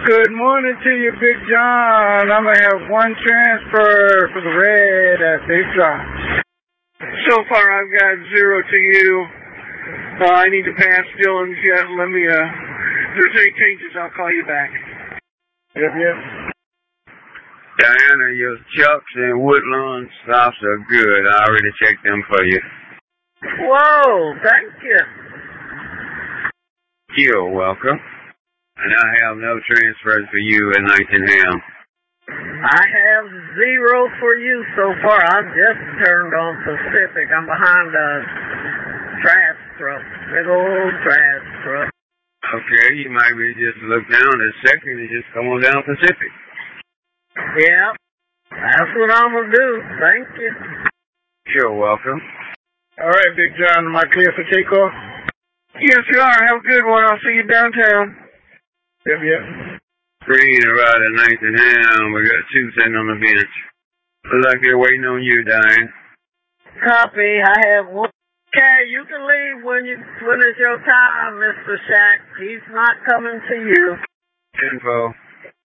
Good morning to you, Big John. I'm going to have one transfer for the red at Big John. So far, I've got 0 to you. I need to pass Dylan. Let me, if there's any changes, I'll call you back. Yep. Diana, your Chucks and Woodlawn stops are good. I already checked them for you. Whoa, thank you. You're welcome. And I have no transfers for you at Nightingale. I have 0 for you so far. I just turned on Pacific. I'm behind a trash truck, big old trash truck. Okay, you might be just look down a second and just come on down Pacific. Yeah, that's what I'm going to do. Thank you. You're welcome. All right, Big John, am I clear for takeoff? Yes, you are. Have a good one. I'll see you downtown. Yep. Green arrived at Nightingale. We got 2 sitting on the bench. Looks like they're waiting on you, Diane. Copy. I have 1. Okay, you can leave when it's your time, Mr. Shack. He's not coming to you. Info.